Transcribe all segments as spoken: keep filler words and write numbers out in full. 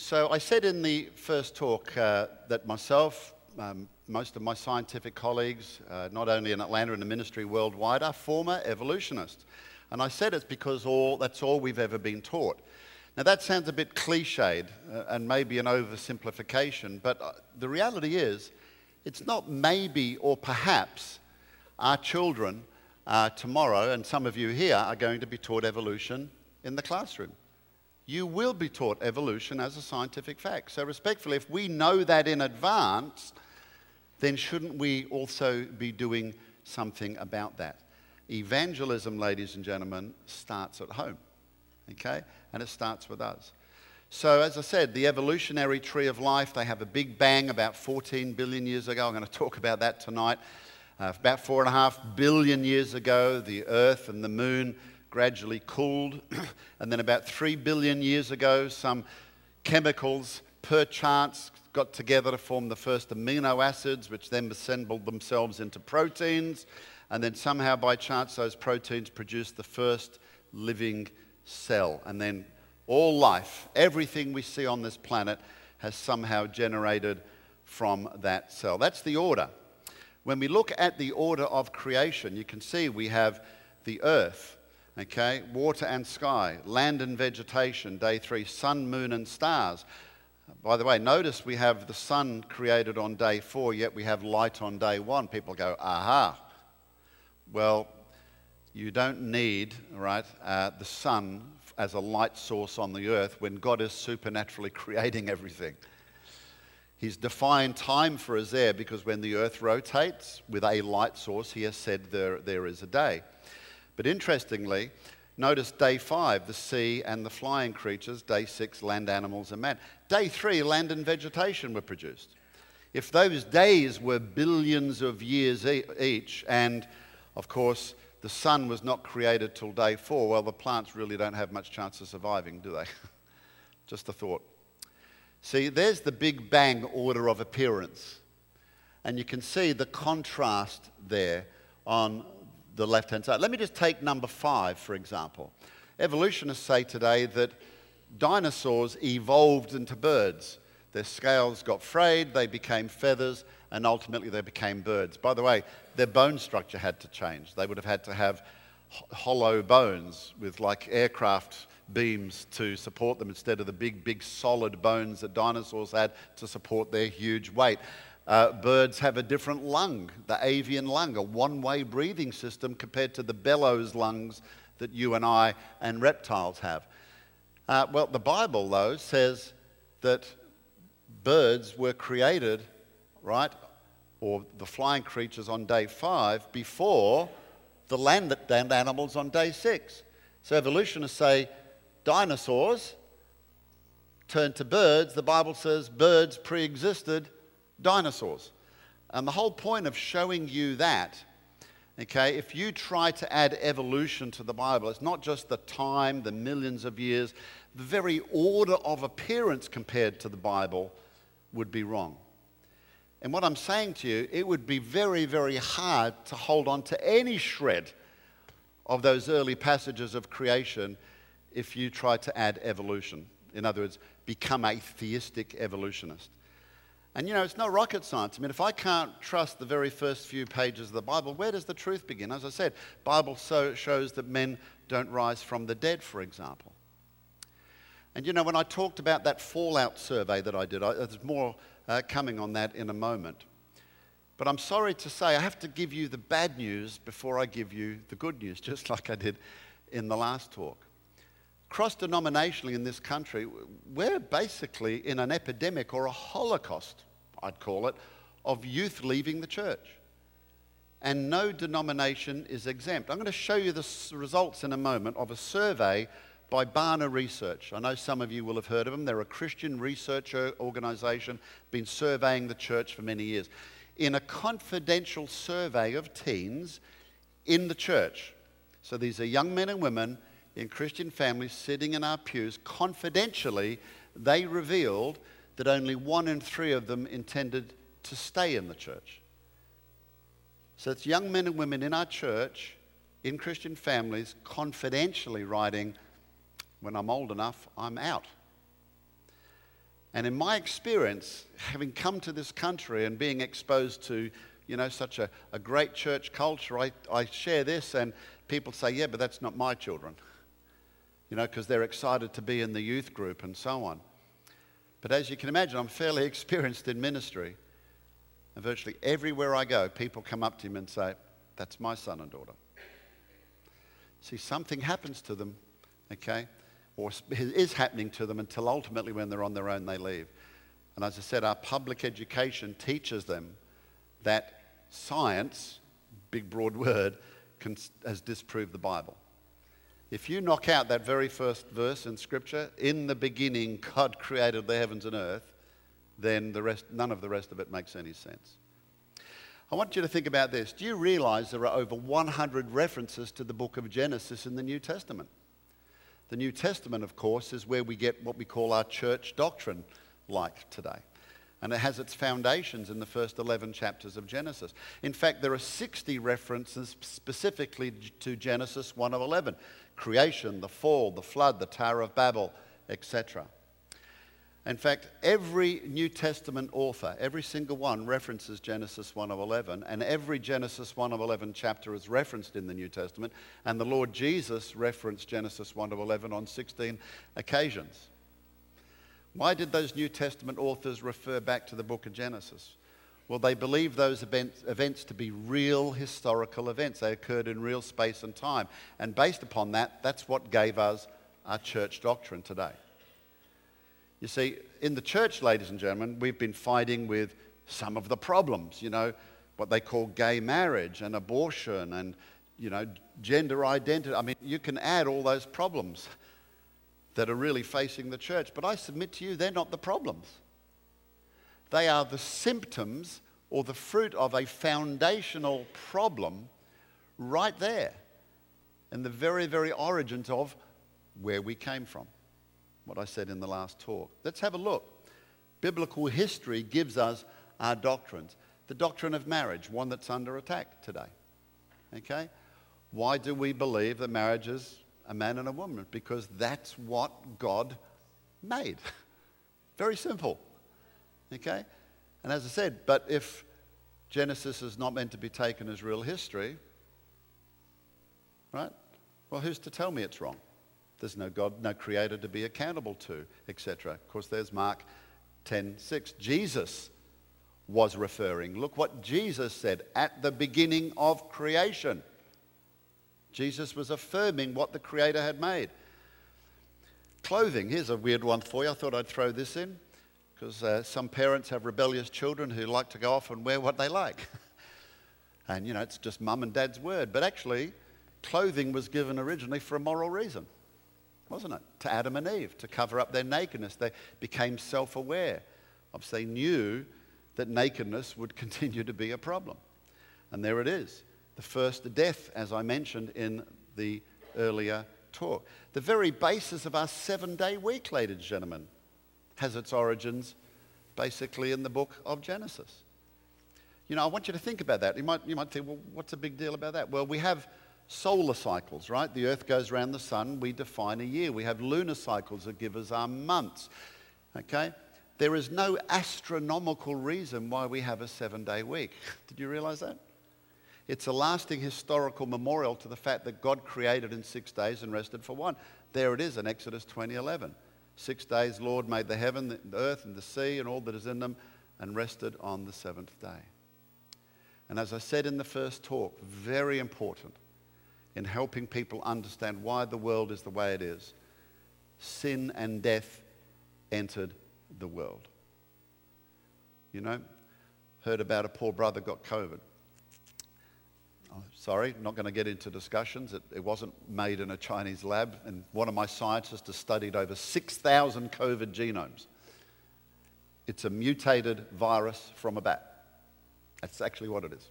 So I said in the first talk uh, that myself, um, most of my scientific colleagues, uh, not only in Atlanta and the ministry worldwide, are former evolutionists. And I said it's because all, that's all we've ever been taught. Now that sounds a bit cliched uh, and maybe an oversimplification, but uh, the reality is it's not maybe or perhaps our children uh, tomorrow, and some of you here are going to be taught evolution in the classroom. You will be taught evolution as a scientific fact. So respectfully, if we know that in advance, then shouldn't we also be doing something about that? Evangelism, ladies and gentlemen, starts at home, okay? And it starts with us. So as I said, the evolutionary tree of life, they have a big bang about fourteen billion years ago. I'm going to talk about that tonight. Uh, about four and a half billion years ago, the Earth and the Moon gradually cooled. And then about three billion years ago, some chemicals, perchance, got together to form the first amino acids, which then assembled themselves into proteins. And then somehow, by chance, those proteins produced the first living cell. And then all life, everything we see on this planet, has somehow generated from that cell. That's the order. When we look at the order of creation, you can see we have the earth, okay, water and sky, land and vegetation, day three, sun, moon, and stars. By the way, notice we have the sun created on day four, yet we have light on day one. People go, aha. Well, you don't need, right, uh, the sun as a light source on the earth when God is supernaturally creating everything. He's defined time for us there because when the earth rotates with a light source, he has said there, there is a day. But interestingly, notice day five, the sea and the flying creatures. Day six, land animals and man. Day three, land and vegetation were produced. If those days were billions of years e each, and of course, the sun was not created till day four, well, the plants really don't have much chance of surviving, do they? Just a thought. See, there's the Big Bang order of appearance. And you can see the contrast there on the left-hand side. Let me just take number five, for example. Evolutionists say today that dinosaurs evolved into birds. Their scales got frayed, they became feathers, and ultimately they became birds. By the way, their bone structure had to change. They would have had to have hollow bones with like aircraft beams to support them instead of the big, big solid bones that dinosaurs had to support their huge weight. Uh, birds have a different lung, the avian lung, a one-way breathing system compared to the bellows lungs that you and I and reptiles have. Uh, well, the Bible, though, says that birds were created, right, or the flying creatures on day five before the land animals on day six. So evolutionists say dinosaurs turned to birds. The Bible says birds pre-existed dinosaurs. And the whole point of showing you that, okay, if you try to add evolution to the Bible, it's not just the time, the millions of years, the very order of appearance compared to the Bible would be wrong. And what I'm saying to you, it would be very, very hard to hold on to any shred of those early passages of creation if you try to add evolution. In other words, become a theistic evolutionist. And you know, it's not rocket science. I mean, if I can't trust the very first few pages of the Bible, where does the truth begin? As I said, the Bible so shows that men don't rise from the dead, for example. And you know, when I talked about that fallout survey that I did, I, there's more uh, coming on that in a moment. But I'm sorry to say, I have to give you the bad news before I give you the good news, just like I did in the last talk. Cross-denominationally in this country, we're basically in an epidemic or a holocaust, I'd call it, of youth leaving the church. And no denomination is exempt. I'm going to show you the results in a moment of a survey by Barna Research. I know some of you will have heard of them. They're a Christian research organization, been surveying the church for many years. In a confidential survey of teens in the church, so these are young men and women in Christian families sitting in our pews, confidentially, they revealed that only one in three of them intended to stay in the church. So it's young men and women in our church, in Christian families, confidentially writing, when I'm old enough, I'm out. And in my experience, having come to this country and being exposed to, you know, such a, a great church culture, I, I share this and people say, yeah, but that's not my children. You know, because they're excited to be in the youth group and so on. But as you can imagine, I'm fairly experienced in ministry. And virtually everywhere I go, people come up to me and say, that's my son and daughter. See, something happens to them, okay, or is happening to them until ultimately when they're on their own, they leave. And as I said, our public education teaches them that science, big broad word, can, has disproved the Bible. If you knock out that very first verse in Scripture, in the beginning God created the heavens and earth, then the rest, none of the rest of it makes any sense. I want you to think about this. Do you realize there are over one hundred references to the book of Genesis in the New Testament? The New Testament, of course, is where we get what we call our church doctrine like today. And it has its foundations in the first eleven chapters of Genesis. In fact, there are sixty references specifically to Genesis one of eleven. Creation, the fall, the flood, the Tower of Babel, et cetera. In fact, every New Testament author, every single one references Genesis one of eleven, and every Genesis one of eleven chapter is referenced in the New Testament, and the Lord Jesus referenced Genesis one of eleven on sixteen occasions. Why did those New Testament authors refer back to the book of Genesis? Well, they believed those events, events to be real historical events. They occurred in real space and time. And based upon that, that's what gave us our church doctrine today. You see, in the church, ladies and gentlemen, we've been fighting with some of the problems, you know, what they call gay marriage and abortion and, you know, gender identity. I mean, you can add all those problems that are really facing the church. But I submit to you, they're not the problems. They are the symptoms or the fruit of a foundational problem right there in the very, very origins of where we came from, what I said in the last talk. Let's have a look. Biblical history gives us our doctrines. The doctrine of marriage, one that's under attack today. Okay? Why do we believe that marriage is a man and a woman? Because that's what God made. Very simple. Okay? And as I said, but if Genesis is not meant to be taken as real history, right? Well, who's to tell me it's wrong? There's no God, no creator to be accountable to, et cetera. Of course, there's Mark ten six. Jesus was referring. Look what Jesus said at the beginning of creation. Jesus was affirming what the Creator had made. Clothing. Here's a weird one for you. I thought I'd throw this in because uh, some parents have rebellious children who like to go off and wear what they like. And, you know, it's just mum and dad's word. But actually, clothing was given originally for a moral reason, wasn't it? To Adam and Eve, to cover up their nakedness. They became self-aware. Obviously, they knew that nakedness would continue to be a problem. And there it is. The first death, as I mentioned in the earlier talk. The very basis of our seven-day week, ladies and gentlemen, has its origins basically in the book of Genesis. You know, I want you to think about that. You might, you might think, well, what's the big deal about that? Well, we have solar cycles, right? The earth goes around the sun, we define a year. We have lunar cycles that give us our months, okay? There is no astronomical reason why we have a seven-day week. Did you realize that? It's a lasting historical memorial to the fact that God created in six days and rested for one. There it is in Exodus twenty eleven. Six days, Lord made the heaven, the earth, and the sea, and all that is in them, and rested on the seventh day. And as I said in the first talk, very important in helping people understand why the world is the way it is. Sin and death entered the world. You know, heard about a poor brother got COVID. Oh, sorry, not going to get into discussions. It, it wasn't made in a Chinese lab, and one of my scientists has studied over six thousand COVID genomes. It's a mutated virus from a bat. That's actually what it is.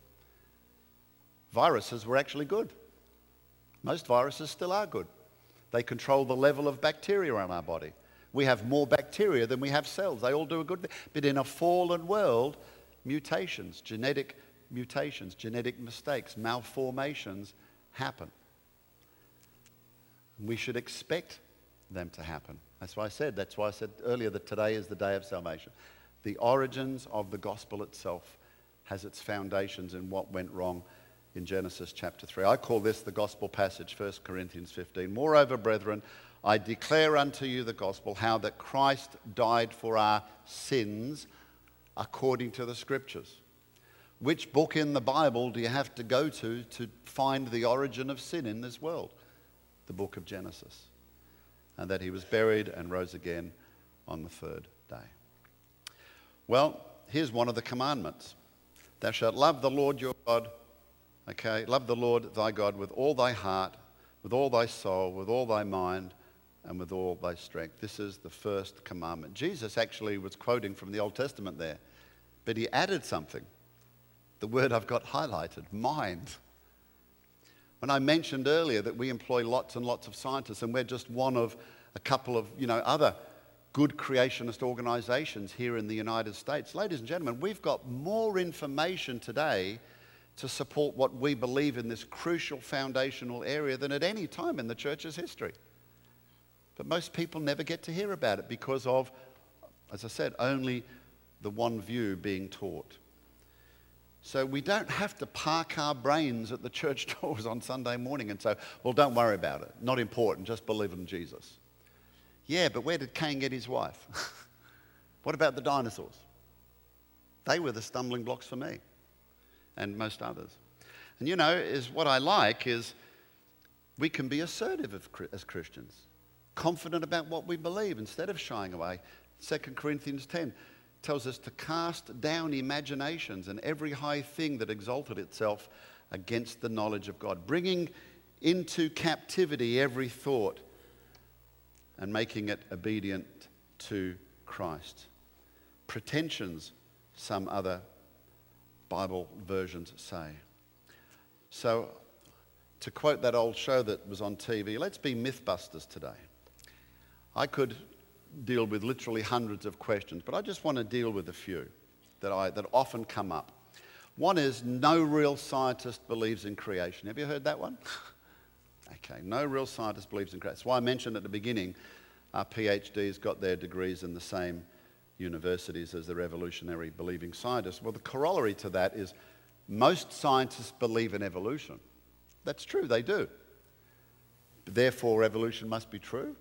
Viruses were actually good. Most viruses still are good. They control the level of bacteria in our body. We have more bacteria than we have cells. They all do a good thing. But in a fallen world, mutations, genetic mutations, genetic mistakes, malformations happen. We should expect them to happen. That's why I said, that's why I said earlier that today is the day of salvation. The origins of the gospel itself has its foundations in what went wrong in Genesis chapter three. I call this the gospel passage, First Corinthians fifteen. Moreover, brethren, I declare unto you the gospel, how that Christ died for our sins according to the scriptures. Which book in the Bible do you have to go to to find the origin of sin in this world? The book of Genesis. And that he was buried and rose again on the third day. Well, here's one of the commandments. Thou shalt love the Lord your God, okay? Love the Lord thy God with all thy heart, with all thy soul, with all thy mind, and with all thy strength. This is the first commandment. Jesus actually was quoting from the Old Testament there, but he added something. The word I've got highlighted, mind. When I mentioned earlier that we employ lots and lots of scientists, and we're just one of a couple of, you know, other good creationist organizations here in the United States. Ladies and gentlemen, we've got more information today to support what we believe in this crucial foundational area than at any time in the church's history. But most people never get to hear about it because of, as I said, only the one view being taught. So we don't have to park our brains at the church doors on Sunday morning and say, well, don't worry about it. Not important, just believe in Jesus. Yeah, but where did Cain get his wife? What about the dinosaurs? They were the stumbling blocks for me and most others. And you know, is what I like is we can be assertive as Christians, confident about what we believe instead of shying away. Second Corinthians ten tells us to cast down imaginations and every high thing that exalted itself against the knowledge of God, bringing into captivity every thought and making it obedient to Christ. Pretensions, some other Bible versions say. So, to quote that old show that was on T V, let's be Mythbusters today. I could deal with literally hundreds of questions, but I just want to deal with a few that, I, that often come up. One is, no real scientist believes in creation. Have you heard that one? Okay, no real scientist believes in creation. That's why I mentioned at the beginning, our PhDs got their degrees in the same universities as the revolutionary believing scientists. Well, the corollary to that is most scientists believe in evolution. That's true, they do. Therefore, evolution must be true.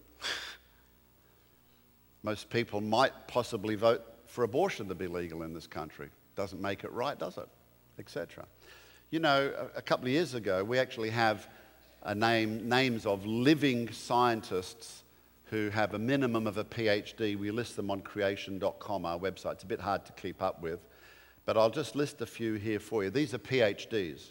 Most people might possibly vote for abortion to be legal in this country. Doesn't make it right, does it? Etc. You know, a, a couple of years ago, we actually have a name, names of living scientists who have a minimum of a PhD. We list them on creation dot com, our website. It's a bit hard to keep up with, but I'll just list a few here for you. These are PhDs.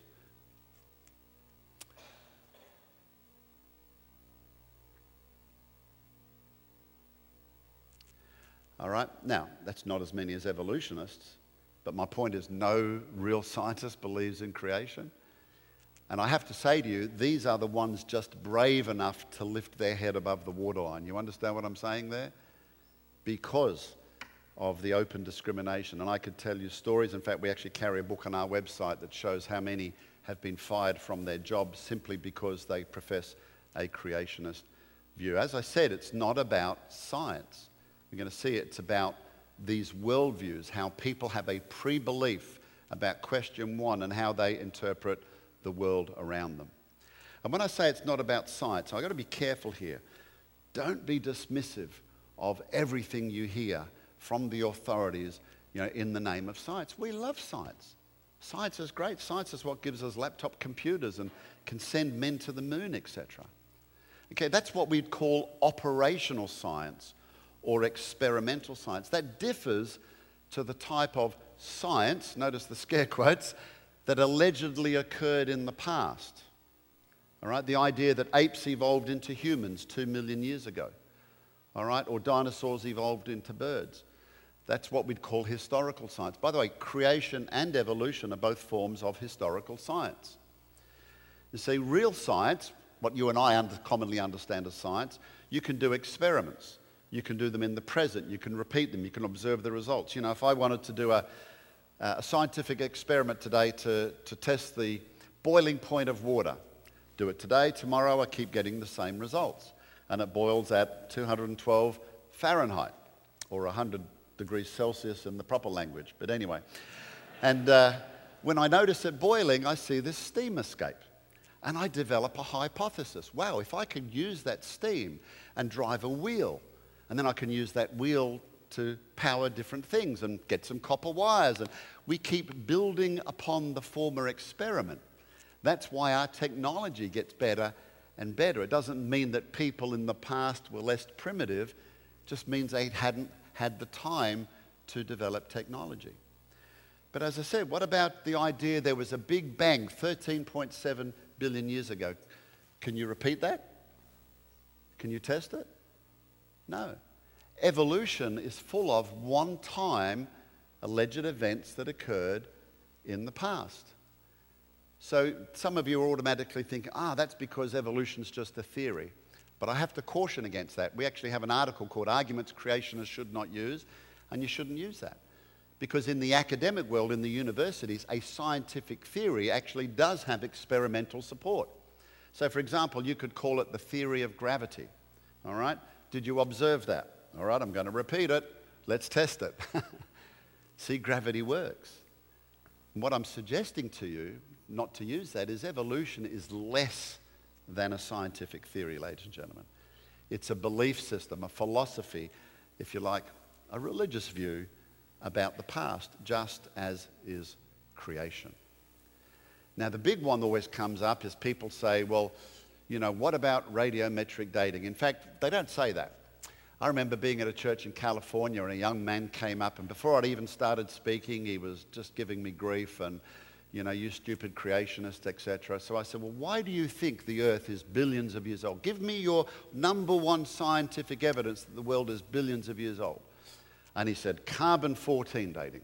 All right, now, that's not as many as evolutionists, but my point is no real scientist believes in creation. And I have to say to you, these are the ones just brave enough to lift their head above the waterline. You understand what I'm saying there? Because of the open discrimination. And I could tell you stories. In fact, we actually carry a book on our website that shows how many have been fired from their jobs simply because they profess a creationist view. As I said, it's not about science. We're going to see it's about these worldviews, how people have a pre-belief about question one and how they interpret the world around them. And when I say it's not about science, I've got to be careful here. Don't be dismissive of everything you hear from the authorities, you know, in the name of science. We love science. Science is great. Science is what gives us laptop computers and can send men to the moon, et cetera. Okay, that's what we'd call operational science or experimental science. That differs to the type of science, notice the scare quotes, that allegedly occurred in the past. All right, the idea that apes evolved into humans two million years ago. All right, or dinosaurs evolved into birds. That's what we'd call historical science. By the way, creation and evolution are both forms of historical science. You see, real science, what you and I under, commonly understand as science, you can do experiments. You can do them in the present. You can repeat them. You can observe the results. You know, if I wanted to do a, a scientific experiment today to, to test the boiling point of water, do it today, tomorrow, I keep getting the same results. and it boils at two hundred twelve Fahrenheit, or one hundred degrees Celsius in the proper language. But anyway, and uh, when I notice it boiling, I see this steam escape. And I develop a hypothesis. Wow, if I can use that steam and drive a wheel, and then I can use that wheel to power different things and get some copper wires. And we keep building upon the former experiment. That's why our technology gets better and better. It doesn't mean that people in the past were less primitive. It just means they hadn't had the time to develop technology. But as I said, what about the idea there was a big bang thirteen point seven billion years ago? Can you repeat that? Can you test it? No. Evolution is full of one-time alleged events that occurred in the past. So some of you are automatically thinking, ah, that's because evolution's just a theory. But I have to caution against that. We actually have an article called Arguments Creationists Should Not Use, and you shouldn't use that. Because in the academic world, in the universities, a scientific theory actually does have experimental support. So for example, you could call it the theory of gravity. All right? Did you observe that? All right, I'm going to repeat it. Let's test it. See, gravity works. And what I'm suggesting to you, not to use that, is evolution is less than a scientific theory, ladies and gentlemen. It's a belief system, a philosophy, if you like, a religious view about the past, just as is creation. Now, the big one that always comes up is people say, well, you know, what about radiometric dating? In fact, they don't say that. I remember being at a church in California and a young man came up, and before I'd even started speaking, he was just giving me grief and, you know, you stupid creationist, et cetera. So I said, well, why do you think the earth is billions of years old? Give me your number one scientific evidence that the world is billions of years old. And he said, carbon fourteen dating.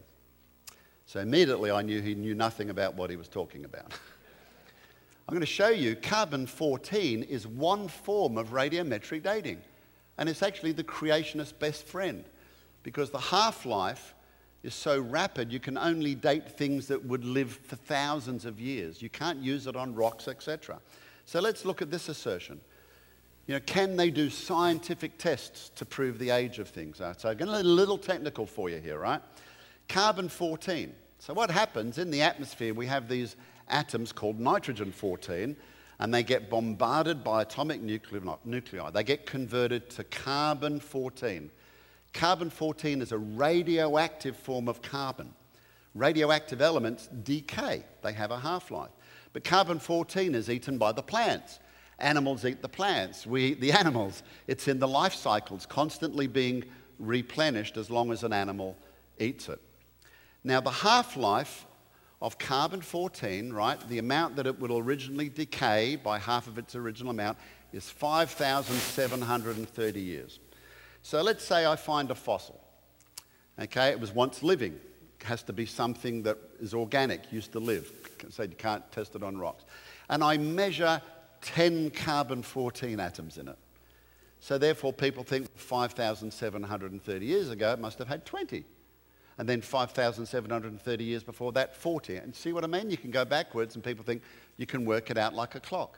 So immediately I knew he knew nothing about what he was talking about. I'm going to show you carbon fourteen is one form of radiometric dating. And it's actually the creationist's best friend, because the half-life is so rapid you can only date things that would live for thousands of years. You can't use it on rocks, et cetera. So let's look at this assertion. You know, can they do scientific tests to prove the age of things? So I'm going to get a little technical for you here, right? carbon fourteen. So what happens in the atmosphere, we have these atoms called nitrogen fourteen, and they get bombarded by atomic nuclei. They get converted to carbon fourteen. carbon fourteen is a radioactive form of carbon. Radioactive elements decay. They have a half-life. But carbon fourteen is eaten by the plants. Animals eat the plants. We eat the animals. It's in the life cycles, constantly being replenished as long as an animal eats it. Now, the half-life of carbon fourteen, right, the amount that it will originally decay by half of its original amount is five thousand seven hundred thirty years. So let's say I find a fossil. Okay, it was once living. It has to be something that is organic, used to live. So you can't test it on rocks. And I measure ten carbon fourteen atoms in it. So therefore people think five thousand seven hundred thirty years ago it must have had twenty. And then five thousand seven hundred thirty years before that, forty. And see what I mean? You can go backwards and people think you can work it out like a clock.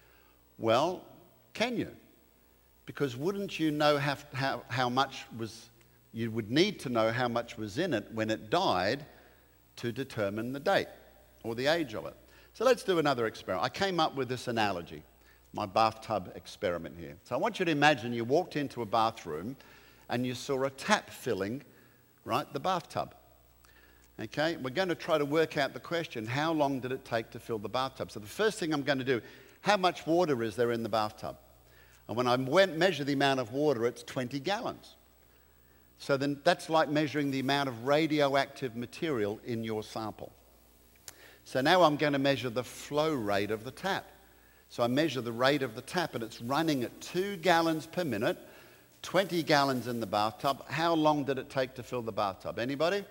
Well, can you? Because wouldn't you know how, how, how much was, you would need to know how much was in it when it died to determine the date or the age of it. So let's do another experiment. I came up with this analogy, my bathtub experiment here. So I want you to imagine you walked into a bathroom and you saw a tap filling, right, the bathtub. Okay, we're going to try to work out the question, how long did it take to fill the bathtub? So the first thing I'm going to do, how much water is there in the bathtub? And when I went measure the amount of water, it's twenty gallons. So then that's like measuring the amount of radioactive material in your sample. So now I'm going to measure the flow rate of the tap. So I measure the rate of the tap, and it's running at two gallons per minute, twenty gallons in the bathtub. How long did it take to fill the bathtub? Anybody?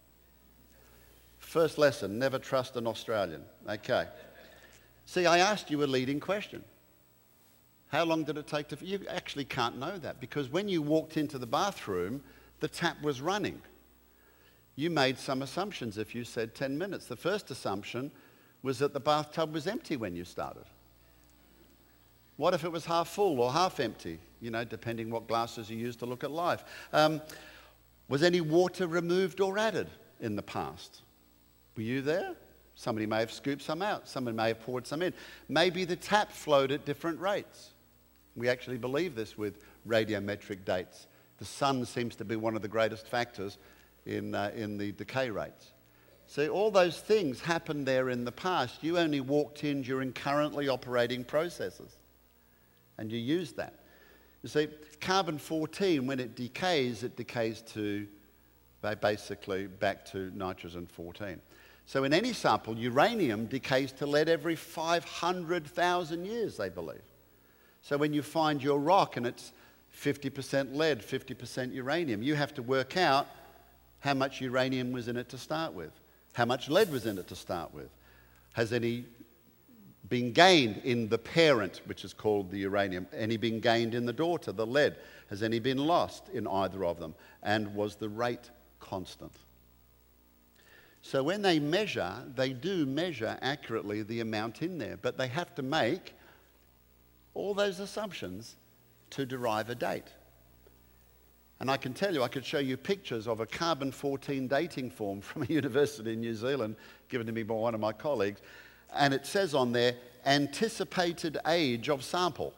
First lesson, never trust an Australian. Okay. See, I asked you a leading question. How long did it take to fill? You actually can't know that, because when you walked into the bathroom, the tap was running. You made some assumptions if you said ten minutes. The first assumption was that the bathtub was empty when you started. What if it was half full or half empty? You know, depending what glasses you use to look at life. Um, was any water removed or added in the past? Were you there? Somebody may have scooped some out. Somebody may have poured some in. Maybe the tap flowed at different rates. We actually believe this with radiometric dates. The sun seems to be one of the greatest factors in, uh, in the decay rates. So all those things happened there in the past. You only walked in during currently operating processes. And you used that. You see, carbon fourteen, when it decays, it decays to basically back to nitrogen fourteen. So in any sample, uranium decays to lead every five hundred thousand years, they believe. So when you find your rock and it's fifty percent lead, fifty percent uranium, you have to work out how much uranium was in it to start with, how much lead was in it to start with. Has any been gained in the parent, which is called the uranium? Any been gained in the daughter, the lead? Has any been lost in either of them? And was the rate constant? So when they measure, they do measure accurately the amount in there, but they have to make all those assumptions to derive a date. And I can tell you, I could show you pictures of a carbon fourteen dating form from a university in New Zealand, given to me by one of my colleagues, and it says on there, anticipated age of sample.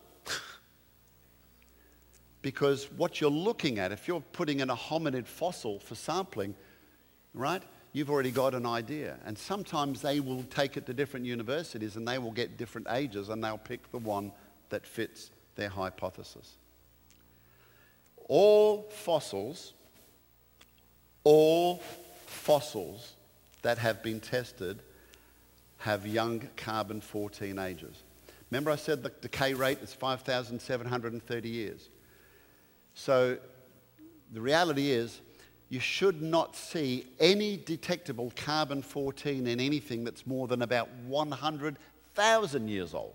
Because what you're looking at, if you're putting in a hominid fossil for sampling, right, you've already got an idea. And sometimes they will take it to different universities and they will get different ages and they'll pick the one that fits their hypothesis. All fossils, all fossils that have been tested have young carbon fourteen ages. Remember I said the decay rate is five thousand seven hundred thirty years. So the reality is you should not see any detectable carbon fourteen in anything that's more than about one hundred thousand years old.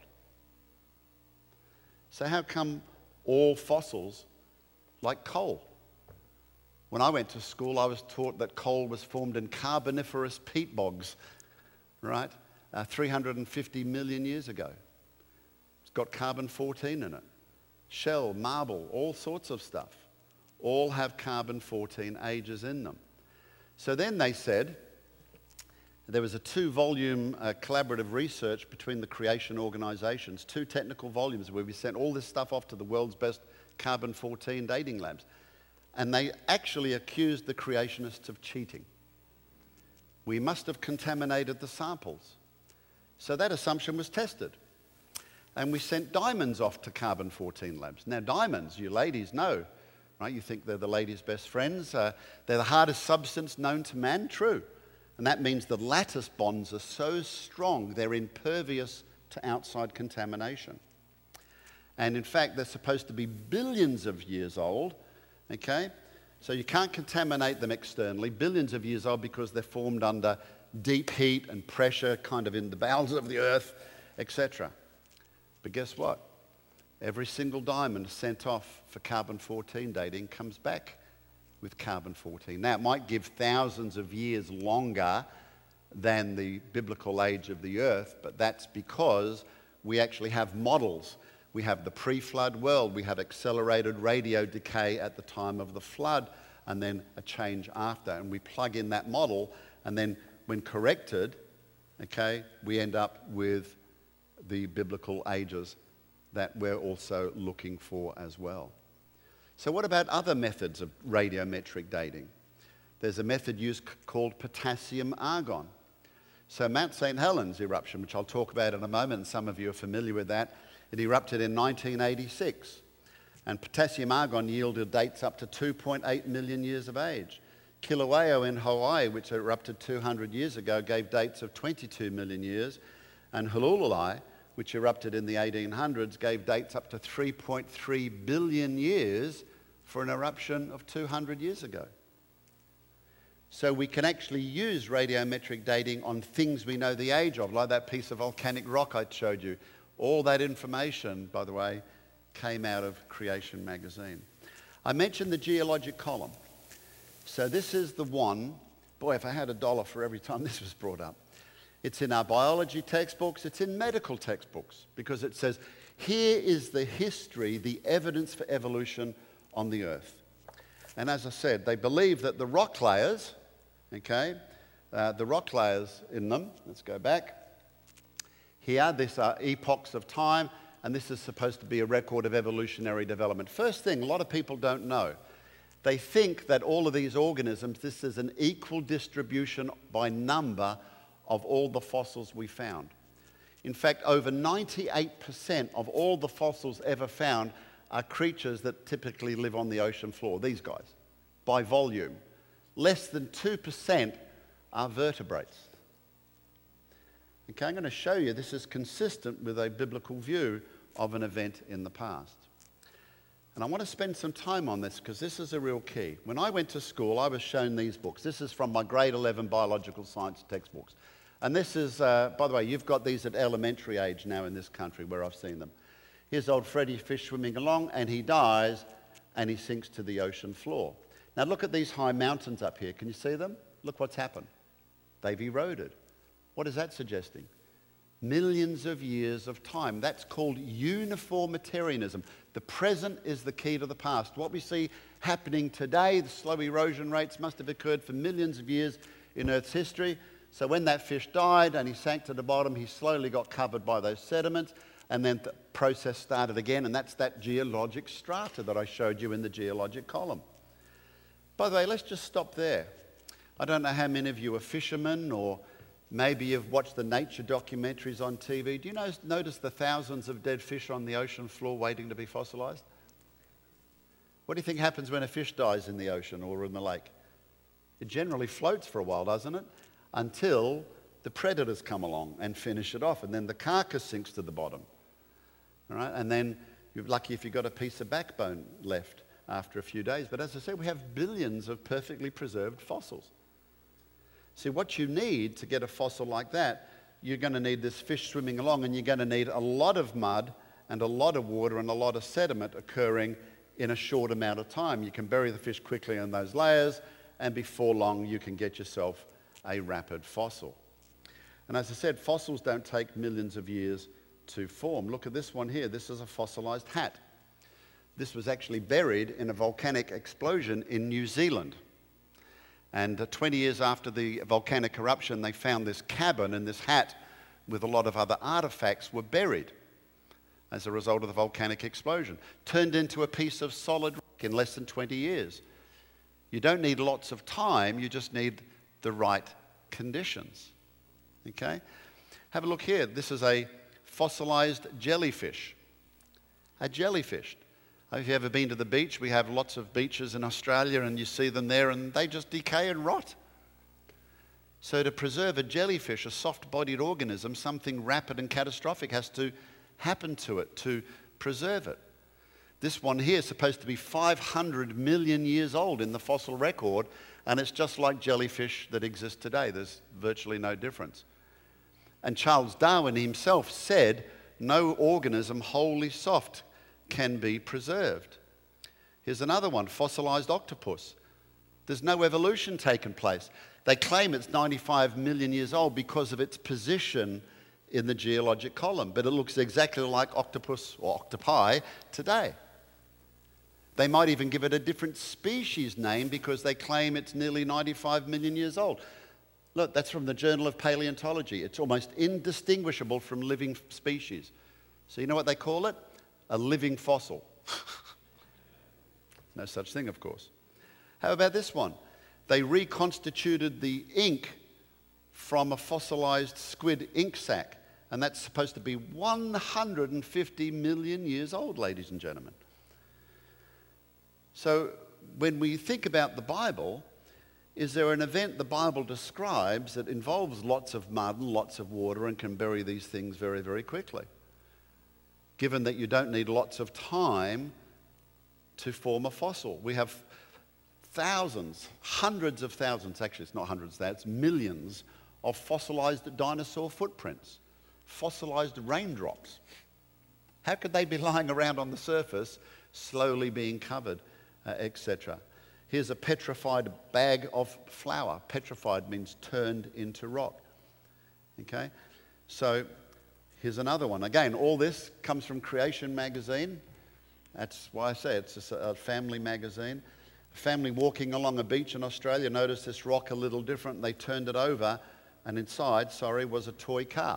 So how come all fossils like coal? When I went to school, I was taught that coal was formed in carboniferous peat bogs, right? Uh, three hundred fifty million years ago. It's got carbon fourteen in it. Shell, marble, all sorts of stuff, all have carbon fourteen ages in them. So then they said, there was a two-volume uh, collaborative research between the creation organisations, two technical volumes where we sent all this stuff off to the world's best carbon fourteen dating labs. And they actually accused the creationists of cheating. We must have contaminated the samples. So that assumption was tested. And we sent diamonds off to carbon fourteen labs. Now diamonds, you ladies know, right? You think they're the ladies' best friends. Uh, they're the hardest substance known to man, true. And that means the lattice bonds are so strong, they're impervious to outside contamination. And in fact, they're supposed to be billions of years old, okay? So you can't contaminate them externally, billions of years old, because they're formed under deep heat and pressure, kind of in the bowels of the earth, et cetera. But guess what? Every single diamond sent off for carbon fourteen dating comes back with carbon fourteen. Now, it might give thousands of years longer than the biblical age of the earth, but that's because we actually have models. We have the pre-flood world, we have accelerated radio decay at the time of the flood, and then a change after. And we plug in that model, and then when corrected, okay, we end up with the biblical ages that we're also looking for as well. So what about other methods of radiometric dating? There's a method used called potassium argon. So Mount Saint Helens eruption, which I'll talk about in a moment, and some of you are familiar with that, it erupted in nineteen eighty-six. And potassium argon yielded dates up to two point eight million years of age. Kilauea in Hawaii, which erupted two hundred years ago, gave dates of twenty-two million years. And Hululai, which erupted in the eighteen hundreds, gave dates up to three point three billion years for an eruption of two hundred years ago. So we can actually use radiometric dating on things we know the age of, like that piece of volcanic rock I showed you. All that information, by the way, came out of Creation magazine. I mentioned the geologic column. So this is the one, boy, if I had a dollar for every time this was brought up. It's in our biology textbooks, it's in medical textbooks, because it says, Here is the history, the evidence for evolution on the earth. And as I said, they believe that the rock layers, okay, uh, the rock layers in them, let's go back. Here, these are epochs of time, and this is supposed to be a record of evolutionary development. First thing, a lot of people don't know. They think that all of these organisms, this is an equal distribution by number of all the fossils we found. In fact, over ninety-eight percent of all the fossils ever found are creatures that typically live on the ocean floor, these guys, by volume. Less than two percent are vertebrates. Okay, I'm going to show you this is consistent with a biblical view of an event in the past. And I want to spend some time on this because this is a real key. When I went to school, I was shown these books. This is from my grade eleven biological science textbooks. And this is, uh, by the way, you've got these at elementary age now in this country where I've seen them. Here's old Freddy Fish swimming along, and he dies, and he sinks to the ocean floor. Now look at these high mountains up here. Can you see them? Look what's happened. They've eroded. What is that suggesting? Millions of years of time. That's called uniformitarianism. The present is the key to the past. What we see happening today, the slow erosion rates must have occurred for millions of years in Earth's history. So when that fish died and he sank to the bottom, he slowly got covered by those sediments, and then the process started again, and that's that geologic strata that I showed you in the geologic column. By the way, let's just stop there. I don't know how many of you are fishermen, or maybe you've watched the nature documentaries on T V. Do you notice, notice the thousands of dead fish on the ocean floor waiting to be fossilized? What do you think happens when a fish dies in the ocean or in the lake? It generally floats for a while, doesn't it? Until the predators come along and finish it off, and then the carcass sinks to the bottom. All right? And then you're lucky if you've got a piece of backbone left after a few days. But as I said, we have billions of perfectly preserved fossils. See, what you need to get a fossil like that, you're going to need this fish swimming along, and you're going to need a lot of mud and a lot of water and a lot of sediment occurring in a short amount of time. You can bury the fish quickly in those layers, and before long you can get yourself a rapid fossil. And as I said, fossils don't take millions of years to form. Look at this one here. This is a fossilized hat. This was actually buried in a volcanic explosion in New Zealand. And uh, twenty years after the volcanic eruption, they found this cabin, and this hat with a lot of other artifacts were buried as a result of the volcanic explosion. Turned into a piece of solid rock in less than twenty years. You don't need lots of time, you just need the right conditions. Okay? Have a look here. This is a fossilized jellyfish. A jellyfish. Have you ever been to the beach? We have lots of beaches in Australia, and you see them there, and they just decay and rot. So to preserve a jellyfish, a soft-bodied organism, something rapid and catastrophic has to happen to it to preserve it. This one here is supposed to be five hundred million years old in the fossil record, and it's just like jellyfish that exist today. There's virtually no difference. And Charles Darwin himself said, no organism wholly soft can be preserved. Here's another one, fossilized octopus. There's no evolution taken place. They claim it's ninety-five million years old because of its position in the geologic column, but it looks exactly like octopus or octopi today. They might even give it a different species name because they claim it's nearly ninety-five million years old. Look, that's from the Journal of Paleontology. It's almost indistinguishable from living species. So you know what they call it? A living fossil. No such thing, of course. How about this one? They reconstituted the ink from a fossilized squid ink sac, and that's supposed to be one hundred fifty million years old, ladies and gentlemen. So when we think about the Bible, is there an event the Bible describes that involves lots of mud and lots of water and can bury these things very, very quickly? Given that you don't need lots of time to form a fossil. We have thousands, hundreds of thousands, actually it's not hundreds, that's millions of fossilized dinosaur footprints, fossilized raindrops. How could they be lying around on the surface, slowly being covered, uh, et cetera? Here's a petrified bag of flour. Petrified means turned into rock. Okay? So Here's another one. Again, all this comes from Creation Magazine. That's why I say it's a family magazine. A family walking along a beach in Australia noticed this rock a little different. They turned it over, and inside, sorry, was a toy car.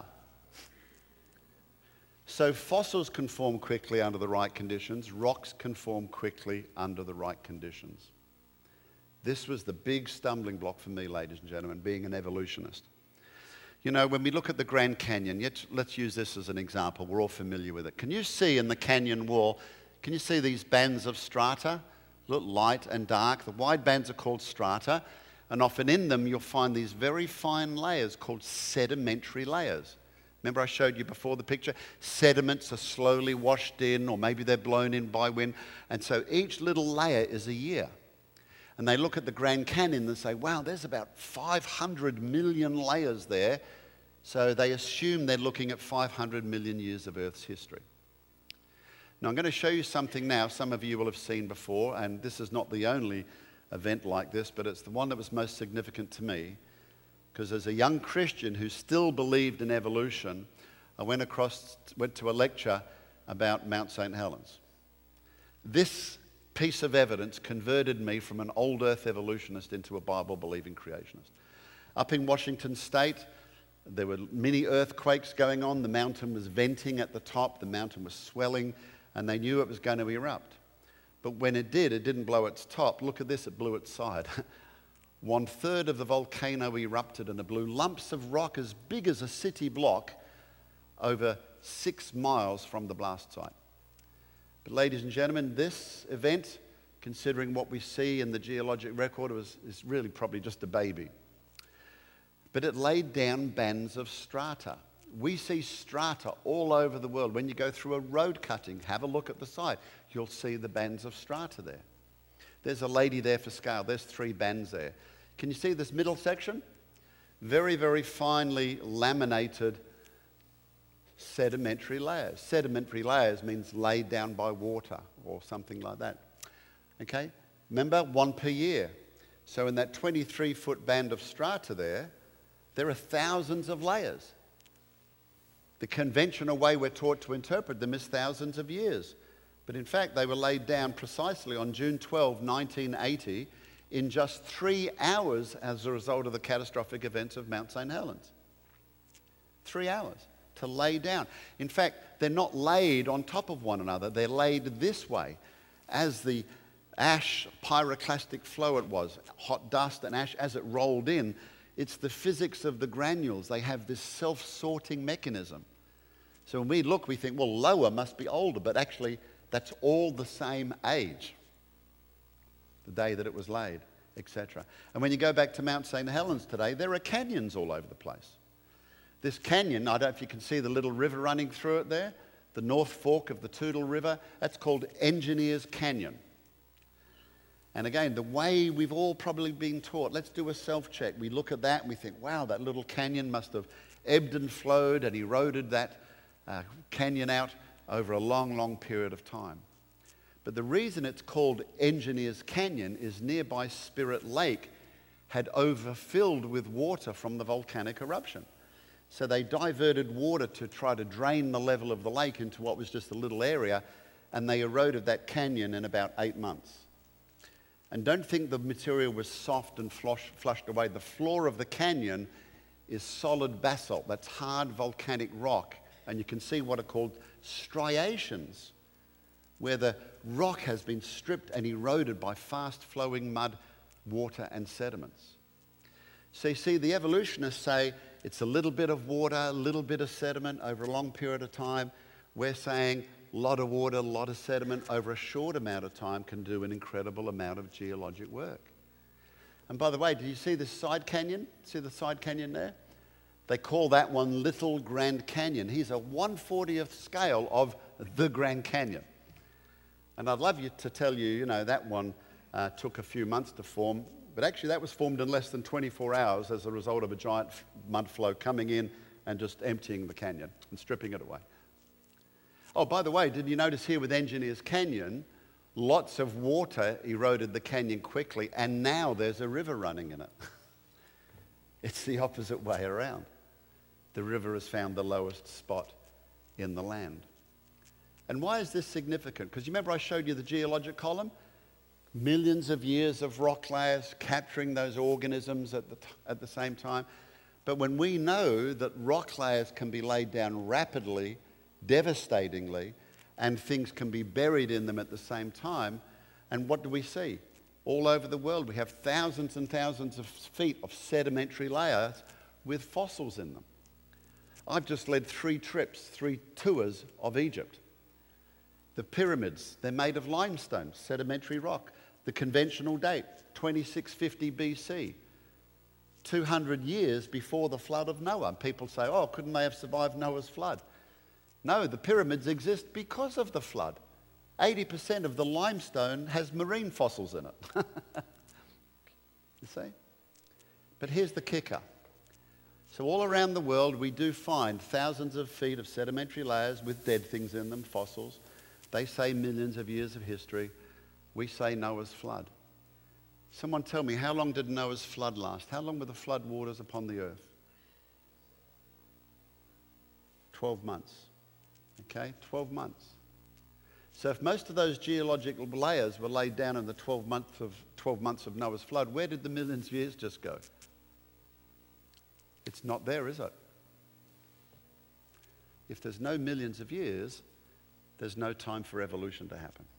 So fossils can form quickly under the right conditions. Rocks can form quickly under the right conditions. This was the big stumbling block for me, ladies and gentlemen, being an evolutionist. You know, when we look at the Grand Canyon, let's use this as an example. We're all familiar with it. Can you see in the canyon wall, can you see these bands of strata? Look, light and dark. The wide bands are called strata, and often in them you'll find these very fine layers called sedimentary layers. Remember I showed you before the picture? Sediments are slowly washed in, or maybe they're blown in by wind, and so each little layer is a year. And they look at the Grand Canyon and say, wow, there's about five hundred million layers there. So they assume they're looking at five hundred million years of Earth's history. Now I'm going to show you something now some of you will have seen before, and this is not the only event like this, but it's the one that was most significant to me, because as a young Christian who still believed in evolution, I went across, went to a lecture about Mount Saint Helens. This piece of evidence converted me from an old earth evolutionist into a Bible-believing creationist. Up in Washington State, there were mini earthquakes going on. The mountain was venting at the top. The mountain was swelling, and they knew it was going to erupt. But when it did, it didn't blow its top. Look at this, it blew its side. One third of the volcano erupted, and it blew lumps of rock as big as a city block over six miles from the blast site. But ladies and gentlemen, this event, considering what we see in the geologic record, was, is really probably just a baby. But it laid down bands of strata. We see strata all over the world. When you go through a road cutting, have a look at the site. You'll see the bands of strata there. There's a lady there for scale. There's three bands there. Can you see this middle section? Very, very finely laminated sedimentary layers. Sedimentary layers means laid down by water or something like that. Okay? Remember, one per year. So in that twenty-three foot band of strata there, there are thousands of layers. The conventional way we're taught to interpret them is thousands of years. But in fact, they were laid down precisely on June twelfth, nineteen eighty, in just three hours as a result of the catastrophic events of Mount Saint Helens. Three hours to lay down. In fact, they're not laid on top of one another. They're laid this way. As the ash pyroclastic flow it was, hot dust and ash, as it rolled in, it's the physics of the granules. They have this self-sorting mechanism. So when we look, we think, well, lower must be older, but actually that's all the same age, the day that it was laid, et cetera. And when you go back to Mount Saint Helens today, there are canyons all over the place. This canyon, I don't know if you can see the little river running through it there, the North Fork of the Toutle River, that's called Engineers Canyon. And again, the way we've all probably been taught, let's do a self-check. We look at that and we think, wow, that little canyon must have ebbed and flowed and eroded that uh, canyon out over a long, long period of time. But the reason it's called Engineers Canyon is nearby Spirit Lake had overfilled with water from the volcanic eruption. So they diverted water to try to drain the level of the lake into what was just a little area, and they eroded that canyon in about eight months. And don't think the material was soft and flush, flushed away. The floor of the canyon is solid basalt. That's hard volcanic rock. And you can see what are called striations, where the rock has been stripped and eroded by fast-flowing mud, water, and sediments. So you see, the evolutionists say it's a little bit of water, a little bit of sediment over a long period of time. We're saying a lot of water, a lot of sediment over a short amount of time can do an incredible amount of geologic work. And by the way, do you see this side canyon? See the side canyon there? They call that one Little Grand Canyon. He's a one fortieth scale of the Grand Canyon. And I'd love you to tell you, you know, that one uh, took a few months to form, but actually that was formed in less than twenty-four hours as a result of a giant mud flow coming in and just emptying the canyon and stripping it away. Oh, by the way, did you notice here with Engineers Canyon, lots of water eroded the canyon quickly, and now there's a river running in it. It's the opposite way around. The river has found the lowest spot in the land. And why is this significant? Because you remember I showed you the geologic column? Millions of years of rock layers capturing those organisms at the, t- at the same time. But when we know that rock layers can be laid down rapidly, devastatingly, and things can be buried in them at the same time, and what do we see? All over the world, we have thousands and thousands of feet of sedimentary layers with fossils in them. I've just led three trips, three tours of Egypt. The pyramids, they're made of limestone, sedimentary rock. The conventional date, twenty-six fifty B C, two hundred years before the flood of Noah. And people say, oh, couldn't they have survived Noah's flood? No, the pyramids exist because of the flood. eighty percent of the limestone has marine fossils in it. You see? But here's the kicker. So all around the world, we do find thousands of feet of sedimentary layers with dead things in them, fossils. They say millions of years of history. We say Noah's flood. Someone tell me, how long did Noah's flood last? How long were the flood waters upon the earth? twelve months. Okay, twelve months. So if most of those geological layers were laid down in the twelve months of, twelve months of Noah's flood, where did the millions of years just go? It's not there, is it? If there's no millions of years, there's no time for evolution to happen.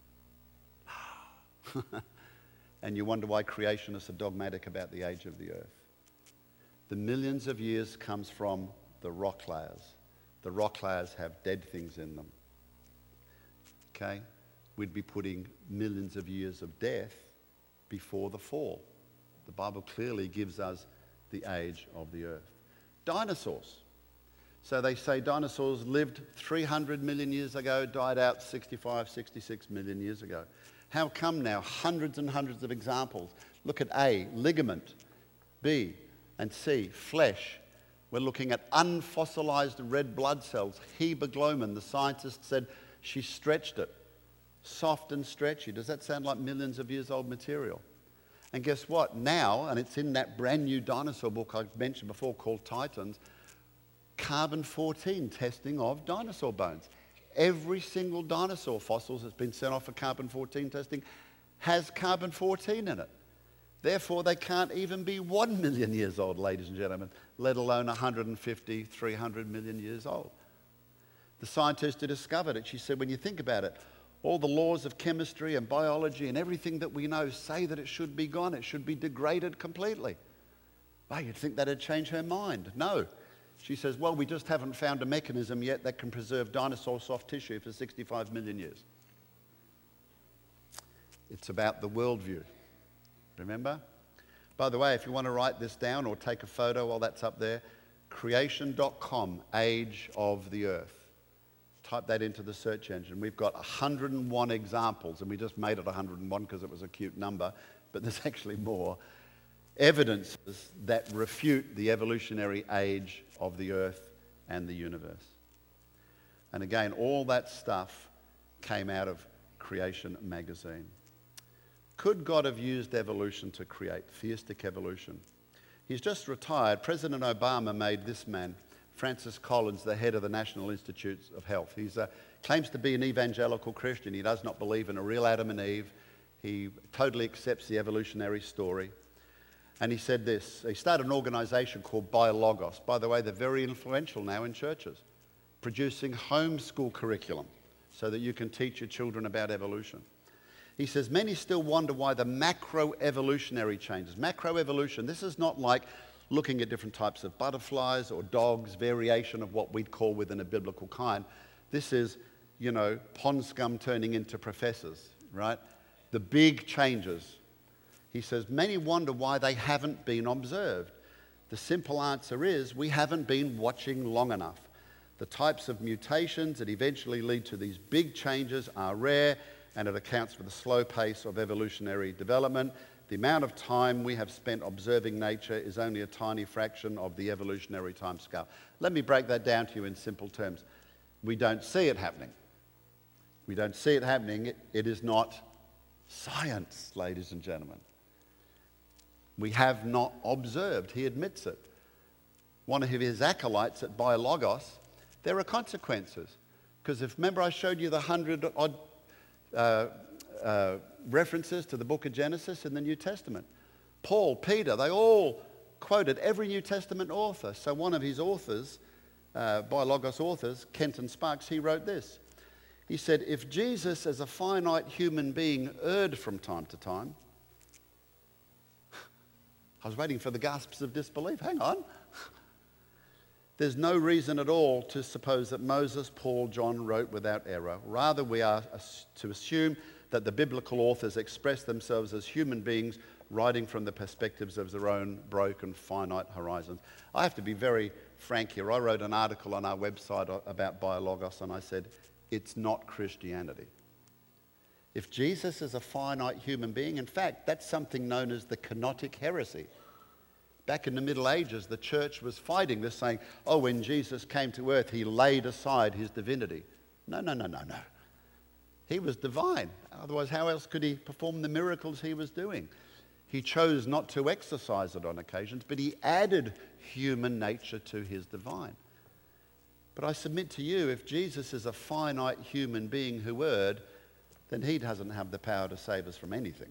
And you wonder why creationists are dogmatic about the age of the earth. The millions of years comes from the rock layers. The rock layers have dead things in them. Okay? We'd be putting millions of years of death before the fall. The Bible clearly gives us the age of the earth. Dinosaurs. So they say dinosaurs lived three hundred million years ago, died out sixty-five, sixty-six million years ago. How come now? Hundreds and hundreds of examples. Look at A, ligament, B, and C, flesh. We're looking at unfossilized red blood cells, hemoglobin. The scientist said she stretched it. Soft and stretchy. Does that sound like millions of years old material? And guess what? Now, and it's in that brand new dinosaur book I mentioned before called Titans, carbon fourteen testing of dinosaur bones. Every single dinosaur fossils that's been sent off for carbon fourteen testing has carbon fourteen in it. Therefore, they can't even be one million years old, ladies and gentlemen, let alone one hundred fifty, three hundred million years old. The scientist who discovered it, she said, when you think about it, all the laws of chemistry and biology and everything that we know say that it should be gone. It should be degraded completely. Well, you'd think that'd change her mind. No. She says, well, we just haven't found a mechanism yet that can preserve dinosaur soft tissue for sixty-five million years. It's about the worldview. Remember? By the way, if you want to write this down or take a photo while that's up there, creation dot com, age of the earth. Type that into the search engine. We've got one hundred and one examples, and we just made it one hundred and one because it was a cute number, but there's actually more. Evidences that refute the evolutionary age of the earth and the universe. And again, all that stuff came out of Creation magazine. Could God have used evolution to create theistic evolution? He's just retired. President Obama made this man, Francis Collins, the head of the National Institutes of Health. He uh, claims to be an evangelical Christian. He does not believe in a real Adam and Eve. He totally accepts the evolutionary story. And he said this. He started an organization called Biologos. By the way, they're very influential now in churches, producing homeschool curriculum so that you can teach your children about evolution. He says, many still wonder why the macroevolutionary changes. Macroevolution, this is not like looking at different types of butterflies or dogs, variation of what we'd call within a biblical kind. This is, you know, pond scum turning into professors, right? The big changes. He says, many wonder why they haven't been observed. The simple answer is we haven't been watching long enough. The types of mutations that eventually lead to these big changes are rare, and it accounts for the slow pace of evolutionary development. The amount of time we have spent observing nature is only a tiny fraction of the evolutionary timescale. Let me break that down to you in simple terms. We don't see it happening. We don't see it happening. It, it is not science, ladies and gentlemen. We have not observed. He admits it. One of his acolytes at Biologos, there are consequences. Because if, remember I showed you the hundred odd uh, uh, references to the book of Genesis in the New Testament. Paul, Peter, they all quoted every New Testament author. So one of his authors, uh, Biologos authors, Kenton Sparks, he wrote this. He said, if Jesus as a finite human being erred from time to time, I was waiting for the gasps of disbelief. Hang on. There's no reason at all to suppose that Moses, Paul, John wrote without error. Rather, we are to assume that the biblical authors express themselves as human beings writing from the perspectives of their own broken, finite horizons. I have to be very frank here. I wrote an article on our website about Biologos, and I said, it's not Christianity. If Jesus is a finite human being, in fact, that's something known as the kenotic heresy. Back in the Middle Ages, the church was fighting this, saying, oh, when Jesus came to earth, he laid aside his divinity. No, no, no, no, no. He was divine. Otherwise, how else could he perform the miracles he was doing? He chose not to exercise it on occasions, but he added human nature to his divine. But I submit to you, if Jesus is a finite human being who erred, then he doesn't have the power to save us from anything.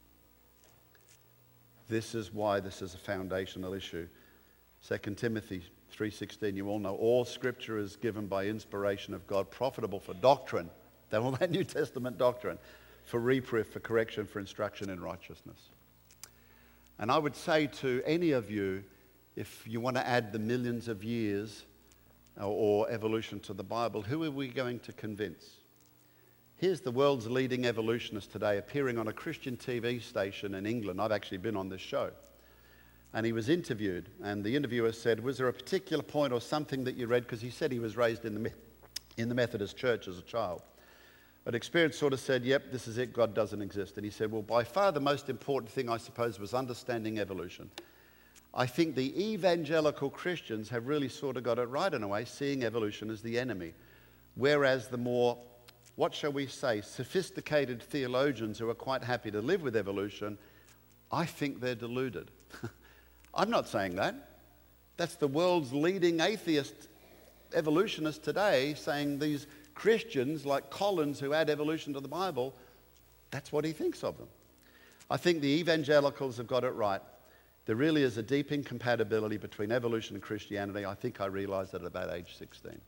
This is why this is a foundational issue. Second Timothy three sixteen, you all know, all scripture is given by inspiration of God, profitable for doctrine, all that New Testament doctrine, for reproof, for correction, for instruction in righteousness. And I would say to any of you, if you want to add the millions of years or evolution to the Bible, who are we going to convince? Here's the world's leading evolutionist today appearing on a Christian T V station in England. I've actually been on this show. And he was interviewed, and the interviewer said, was there a particular point or something that you read? Because he said he was raised in the, in the Methodist Church as a child. But experience sort of said, yep, this is it, God doesn't exist. And he said, well, by far the most important thing, I suppose, was understanding evolution. I think the evangelical Christians have really sort of got it right in a way, seeing evolution as the enemy. Whereas the more, what shall we say, sophisticated theologians who are quite happy to live with evolution, I think they're deluded. I'm not saying that. That's the world's leading atheist evolutionists today saying these Christians like Collins who add evolution to the Bible, that's what he thinks of them. I think the evangelicals have got it right. There really is a deep incompatibility between evolution and Christianity. I think I realized that at about age sixteen.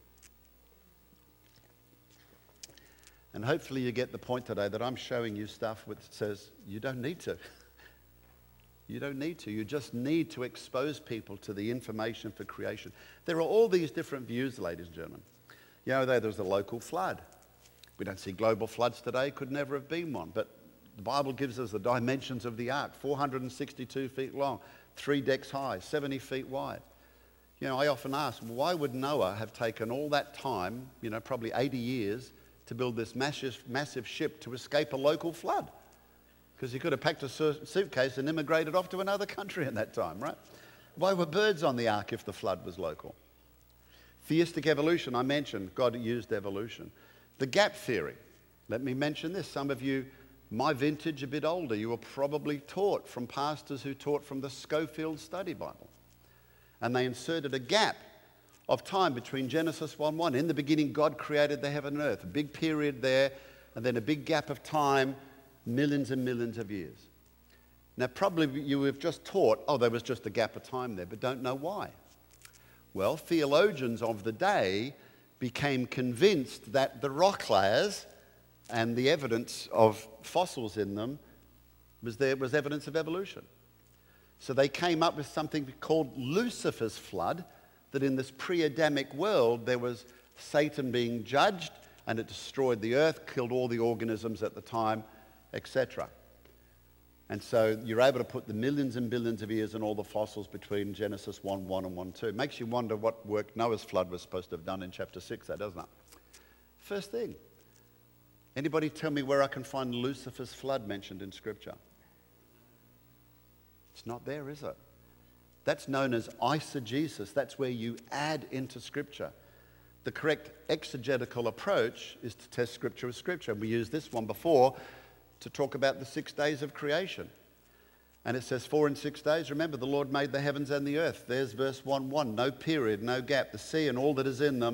And hopefully you get the point today that I'm showing you stuff which says you don't need to. You don't need to. You just need to expose people to the information for creation. There are all these different views, ladies and gentlemen. You know, there's a local flood. We don't see global floods today. Could never have been one. But the Bible gives us the dimensions of the ark, four hundred sixty-two feet long, three decks high, seventy feet wide. You know, I often ask, why would Noah have taken all that time, you know, probably eighty years, to build this massive, massive ship to escape a local flood? Because he could have packed a suitcase and immigrated off to another country in that time, right? Why were birds on the ark if the flood was local? Theistic evolution, I mentioned, God used evolution. The gap theory, let me mention this. Some of you, my vintage, a bit older, you were probably taught from pastors who taught from the Scofield Study Bible. And they inserted a gap of time between Genesis one one. In the beginning, God created the heaven and earth. A big period there, and then a big gap of time, millions and millions of years. Now, probably you have just taught, oh, there was just a gap of time there, but don't know why. Well, theologians of the day became convinced that the rock layers and the evidence of fossils in them was there was evidence of evolution. So they came up with something called Lucifer's flood, that in this pre-Adamic world there was Satan being judged and it destroyed the earth, killed all the organisms at the time, et cetera. And so you're able to put the millions and billions of years and all the fossils between Genesis one one and one two. It makes you wonder what work Noah's flood was supposed to have done in chapter six, there, doesn't it? First thing, anybody tell me where I can find Lucifer's flood mentioned in Scripture? It's not there, is it? That's known as eisegesis. That's where you add into Scripture. The correct exegetical approach is to test Scripture with Scripture. We used this one before to talk about the six days of creation. And it says four and six days. Remember, the Lord made the heavens and the earth. There's verse one one. No period, no gap. The sea and all that is in them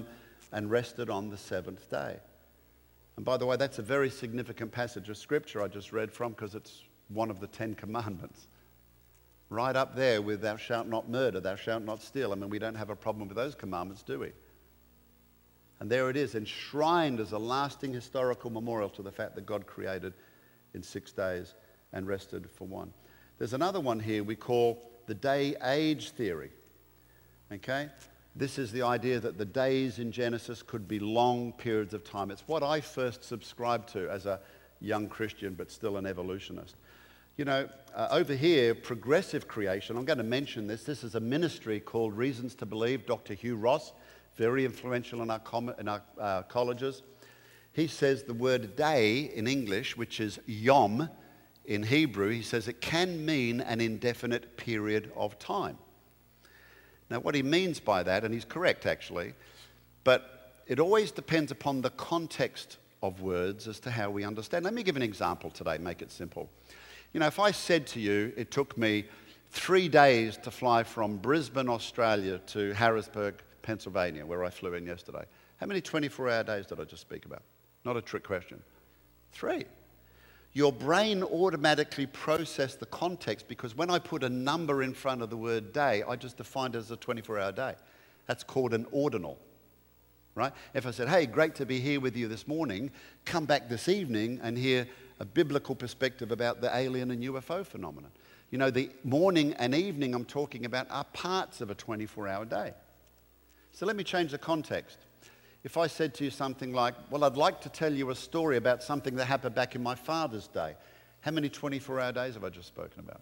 and rested on the seventh day. And by the way, that's a very significant passage of Scripture I just read from, because it's one of the Ten Commandments. Right up there with thou shalt not murder, thou shalt not steal. I mean, we don't have a problem with those commandments, do we? And there it is, enshrined as a lasting historical memorial to the fact that God created in six days and rested for one. There's another one here we call the day-age theory. Okay? This is the idea that the days in Genesis could be long periods of time. It's what I first subscribed to as a young Christian, but still an evolutionist. You know, uh, over here, progressive creation, I'm going to mention this. This is a ministry called Reasons to Believe, Doctor Hugh Ross, very influential in our, com- in our uh, colleges. He says the word day in English, which is yom in Hebrew, he says it can mean an indefinite period of time. Now, what he means by that, and he's correct actually, but it always depends upon the context of words as to how we understand. Let me give an example today, make it simple. You know, if I said to you it took me three days to fly from Brisbane, Australia to Harrisburg, Pennsylvania, where I flew in yesterday, how many twenty-four hour days did I just speak about? Not a trick question. Three. Your brain automatically processed the context, because when I put a number in front of the word day, I just defined it as a twenty-four hour day. That's called an ordinal, right? If I said, hey, great to be here with you this morning, come back this evening and hear a biblical perspective about the alien and U F O phenomenon. You know, the morning and evening I'm talking about are parts of a twenty-four hour day. So let me change the context. If I said to you something like, well, I'd like to tell you a story about something that happened back in my father's day. How many twenty-four hour days have I just spoken about?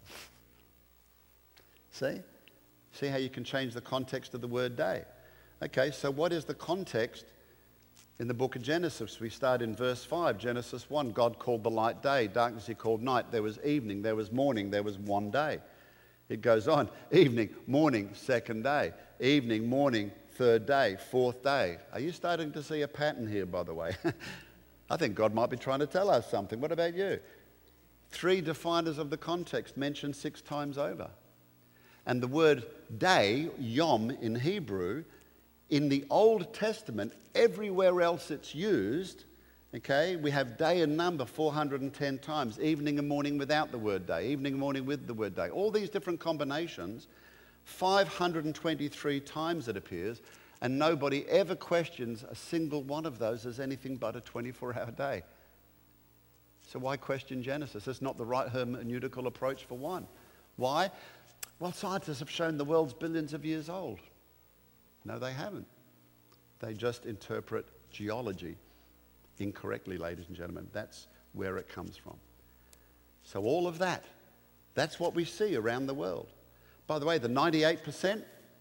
See? See how you can change the context of the word day? Okay, so what is the context in the book of Genesis? We start in verse five, Genesis one. God called the light day, darkness he called night. There was evening, there was morning, there was one day. It goes on, evening, morning, second day. Evening, morning, third day, fourth day. Are you starting to see a pattern here, by the way? I think God might be trying to tell us something. What about you? Three definers of the context mentioned six times over. And the word day, yom in Hebrew, in the Old Testament, everywhere else it's used, okay, we have day and number four hundred ten times, evening and morning without the word day, evening and morning with the word day. All these different combinations, five hundred twenty-three times it appears, and nobody ever questions a single one of those as anything but a twenty-four hour day. So why question Genesis? It's not the right hermeneutical approach for one. Why? Well, scientists have shown the world's billions of years old. No, they haven't. They just interpret geology incorrectly, ladies and gentlemen. That's where it comes from. So all of that, that's what we see around the world. By the way, the ninety-eight percent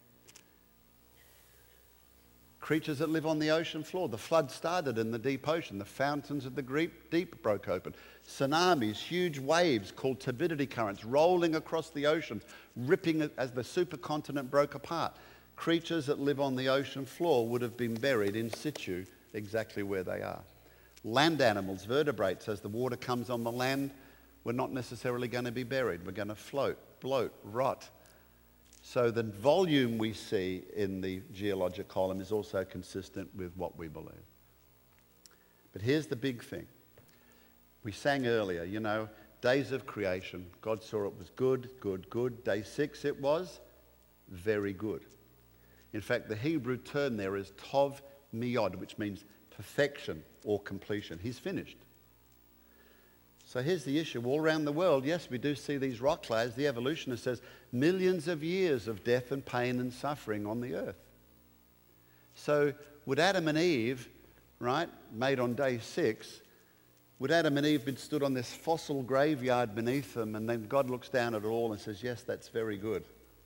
creatures that live on the ocean floor. The flood started in the deep ocean. The fountains of the deep, deep broke open. Tsunamis, huge waves called turbidity currents rolling across the ocean, ripping it as the supercontinent broke apart. Creatures that live on the ocean floor would have been buried in situ exactly where they are. Land animals, vertebrates, as the water comes on the land, we're not necessarily going to be buried. We're going to float, bloat, rot. So the volume we see in the geologic column is also consistent with what we believe. But here's the big thing. We sang earlier, you know, days of creation. God saw it was good, good, good. Day six it was very good. In fact, the Hebrew term there is tov miyod, which means perfection or completion. He's finished. So here's the issue. All around the world, yes, we do see these rock clouds. The evolutionist says millions of years of death and pain and suffering on the earth. So would Adam and Eve, right, made on day six, would Adam and Eve been stood on this fossil graveyard beneath them, and then God looks down at it all and says, yes, that's very good.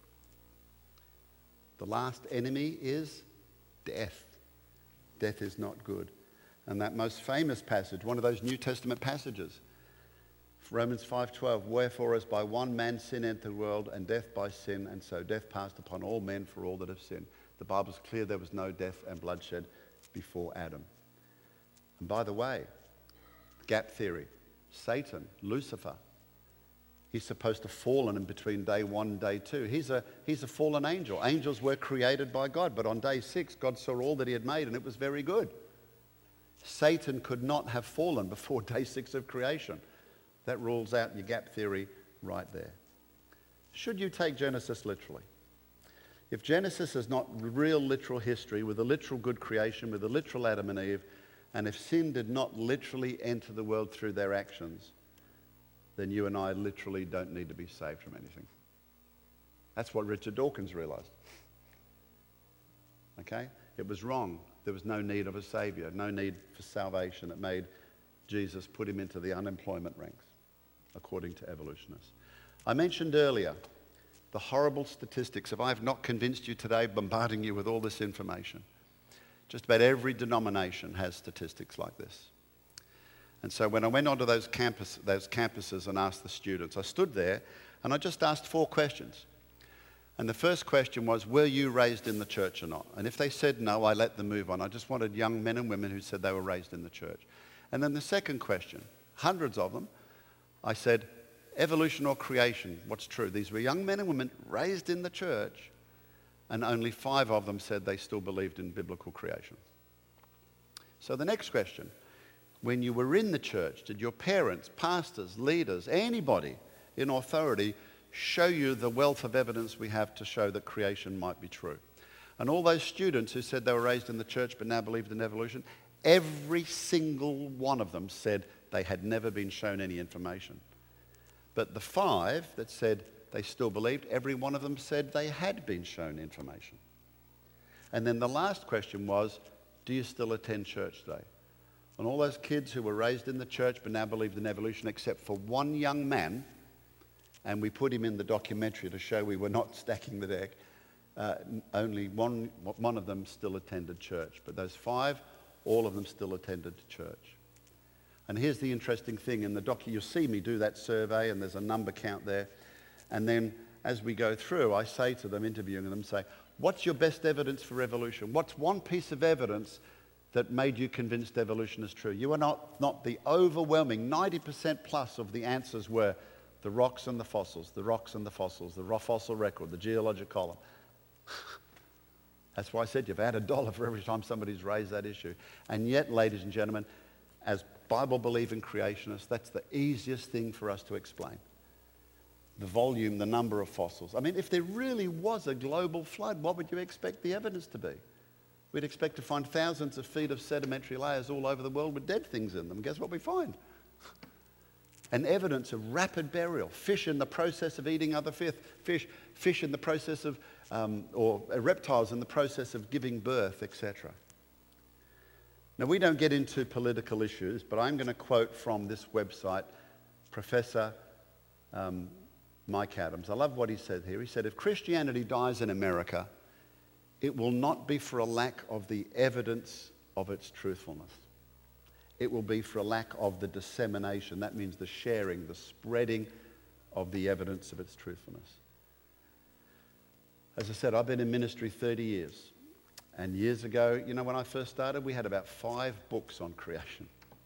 The last enemy is death. Death is not good. And that most famous passage, one of those New Testament passages, Romans five twelve, wherefore as by one man sin entered the world, and death by sin, and so death passed upon all men for all that have sinned. The Bible's clear there was no death and bloodshed before Adam. And by the way, gap theory, Satan, Lucifer, He's supposed to have fallen in between day one and day two. He's a, he's a fallen angel. Angels were created by God, but on day six, God saw all that he had made, and it was very good. Satan could not have fallen before day six of creation. That rules out your gap theory right there. Should you take Genesis literally? If Genesis is not real literal history with a literal good creation, with a literal Adam and Eve, and if sin did not literally enter the world through their actions, then you and I literally don't need to be saved from anything. That's what Richard Dawkins realized. Okay? It was wrong. There was no need of a savior, no need for salvation. It made Jesus put him into the unemployment ranks, according to evolutionists. I mentioned earlier the horrible statistics. If I have not convinced you today, bombarding you with all this information, just about every denomination has statistics like this. And so when I went onto those, campus, those campuses and asked the students, I stood there and I just asked four questions. And the first question was, were you raised in the church or not? And if they said no, I let them move on. I just wanted young men and women who said they were raised in the church. And then the second question, hundreds of them, I said, evolution or creation, what's true? These were young men and women raised in the church, and only five of them said they still believed in biblical creation. So the next question, when you were in the church, did your parents, pastors, leaders, anybody in authority show you the wealth of evidence we have to show that creation might be true? And all those students who said they were raised in the church but now believed in evolution, every single one of them said they had never been shown any information. But the five that said they still believed, every one of them said they had been shown information. And then the last question was, do you still attend church today? And all those kids who were raised in the church but now believed in evolution, except for one young man, and we put him in the documentary to show we were not stacking the deck, uh, only one, one of them still attended church. But those five, all of them still attended church. And here's the interesting thing. In the docu, you'll see me do that survey, and there's a number count there. And then as we go through, I say to them, interviewing them, say, what's your best evidence for evolution? What's one piece of evidence that made you convinced evolution is true? You are not, not the overwhelming ninety percent plus of the answers were the rocks and the fossils, the rocks and the fossils, the raw fossil record, the geologic column. That's why I said you've had a dollar for every time somebody's raised that issue. And yet, ladies and gentlemen, as Bible-believing creationists, that's the easiest thing for us to explain. The volume, the number of fossils. I mean, if there really was a global flood, what would you expect the evidence to be? We'd expect to find thousands of feet of sedimentary layers all over the world with dead things in them. Guess what we find? And evidence of rapid burial. Fish in the process of eating other fish. Fish, fish in the process of, um, or reptiles in the process of giving birth, et cetera. Now, we don't get into political issues, but I'm going to quote from this website, Professor um, Mike Adams. I love what he said here. He said, if Christianity dies in America, it will not be for a lack of the evidence of its truthfulness. It will be for a lack of the dissemination. That means the sharing, the spreading of the evidence of its truthfulness. As I said, I've been in ministry thirty years. And years ago, you know, when I first started, we had about five books on creation.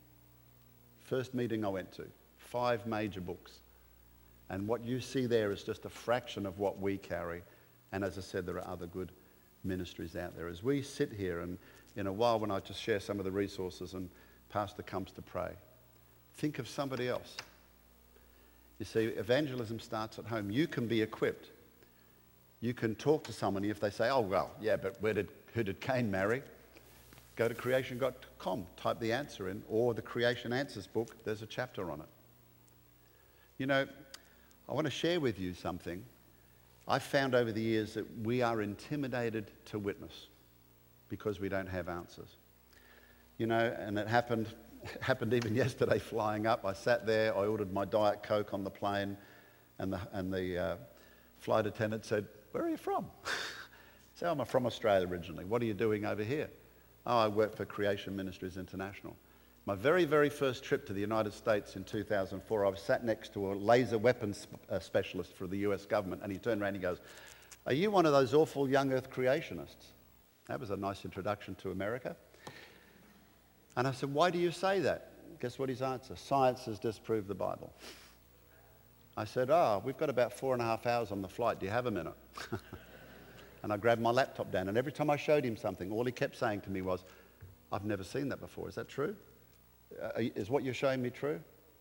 First meeting I went to, five major books. And what you see there is just a fraction of what we carry. And as I said, there are other good ministries out there. As we sit here, and in a while when I just share some of the resources and Pastor comes to pray, think of somebody else. You see, evangelism starts at home. You can be equipped. You can talk to somebody if they say, oh, well, yeah, but where did, who did Cain marry? Go to creation dot com, type the answer in, or the Creation Answers book, there's a chapter on it. You know, I want to share with you something. I've found over the years that we are intimidated to witness because we don't have answers. You know, and it happened, it happened even yesterday flying up. I sat there, I ordered my Diet Coke on the plane, and the, and the uh, flight attendant said, where are you from? So I'm from Australia originally. What are you doing over here? Oh, I work for Creation Ministries International. My very, very first trip to the United States in two thousand four, I was sat next to a laser weapons uh, specialist for the U S government, and he turned around and he goes, are you one of those awful young earth creationists? That was a nice introduction to America. And I said, why do you say that? Guess what his answer? Science has disproved the Bible. I said, oh, we've got about four and a half hours on the flight. Do you have a minute? And I grabbed my laptop down, and every time I showed him something, all he kept saying to me was, I've never seen that before. Is that true? Uh, is what you're showing me true?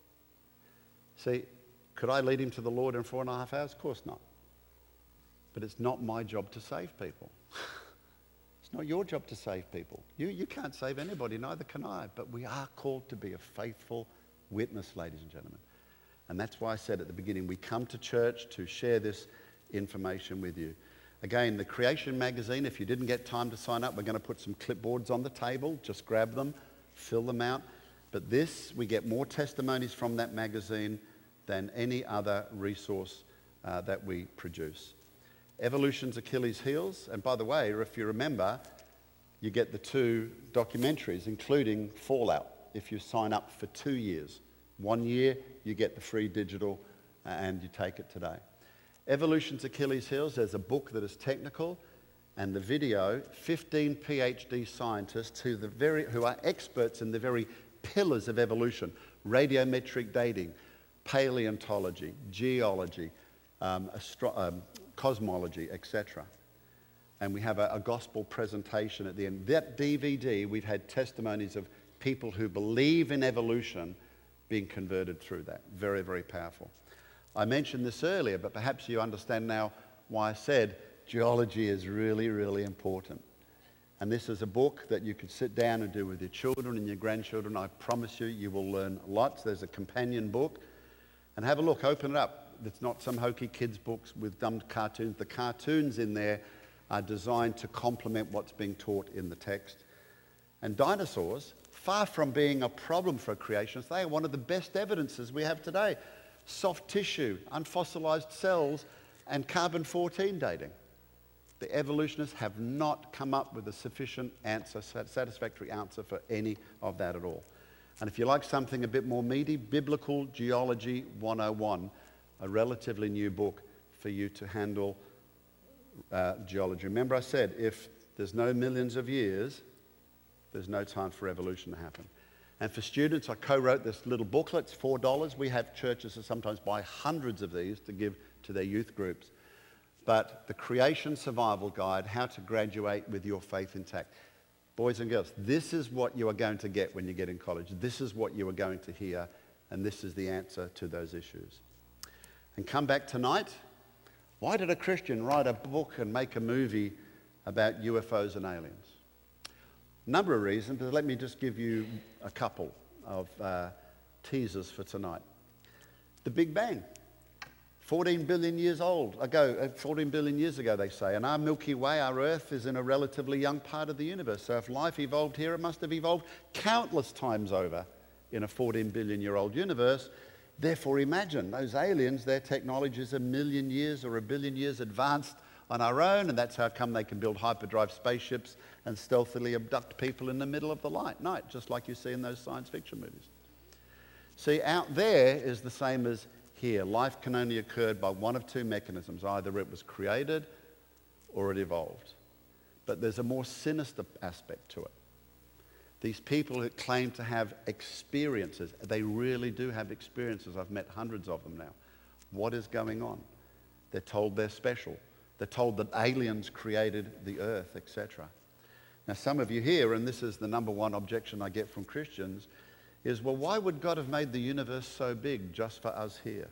See, could I lead him to the Lord in four and a half hours? Of course not. But it's not my job to save people. It's not your job to save people. You, you can't save anybody, neither can I. But we are called to be a faithful witness, ladies and gentlemen. And that's why I said at the beginning, we come to church to share this information with you. Again, the Creation magazine, if you didn't get time to sign up, we're going to put some clipboards on the table. Just grab them, fill them out. But this, we get more testimonies from that magazine than any other resource uh, that we produce. Evolution's Achilles' heels. And by the way, if you remember, you get the two documentaries, including Fallout, if you sign up for two years. One year, you get the free digital, uh, and you take it today. Evolution's Achilles' heels, there's a book that is technical, and the video, fifteen PhD scientists who, the very, who are experts in the very pillars of evolution, radiometric dating, paleontology, geology, um, astro- um, cosmology, et cetera. And we have a, a gospel presentation at the end. That D V D, we've had testimonies of people who believe in evolution being converted through that. Very, very powerful. I mentioned this earlier, but perhaps you understand now why I said geology is really, really important. And this is a book that you could sit down and do with your children and your grandchildren. I promise you, you will learn lots. There's a companion book. And have a look, open it up. It's not some hokey kids' books with dumb cartoons. The cartoons in there are designed to complement what's being taught in the text. And dinosaurs, far from being a problem for creationists, they are one of the best evidences we have today. Soft tissue, unfossilized cells, and carbon fourteen dating. The evolutionists have not come up with a sufficient answer, satisfactory answer for any of that at all. And if you like something a bit more meaty, Biblical Geology one oh one, a relatively new book for you to handle uh, geology. Remember I said, if there's no millions of years, there's no time for evolution to happen. And for students, I co-wrote this little booklet. It's four dollars. We have churches that sometimes buy hundreds of these to give to their youth groups. But the Creation Survival Guide, How to Graduate with Your Faith Intact. Boys and girls, this is what you are going to get when you get in college. This is what you are going to hear, and this is the answer to those issues. And come back tonight. Why did a Christian write a book and make a movie about U F Os and aliens? Number of reasons, but let me just give you a couple of uh, teasers for tonight. The Big Bang, fourteen billion years old ago, fourteen billion years ago they say, and our Milky Way, our Earth, is in a relatively young part of the universe. So if life evolved here, it must have evolved countless times over in a fourteen billion year old universe. Therefore imagine those aliens, their technology is a million years or a billion years advanced on our own, and that's how come they can build hyperdrive spaceships and stealthily abduct people in the middle of the light, night, just like you see in those science fiction movies. See, out there is the same as here. Life can only occur by one of two mechanisms. Either it was created or it evolved. But there's a more sinister aspect to it. These people who claim to have experiences, they really do have experiences. I've met hundreds of them now. What is going on? They're told they're special. They're told that aliens created the earth, et cetera. Now, some of you here, and this is the number one objection I get from Christians, is, well, why would God have made the universe so big just for us here?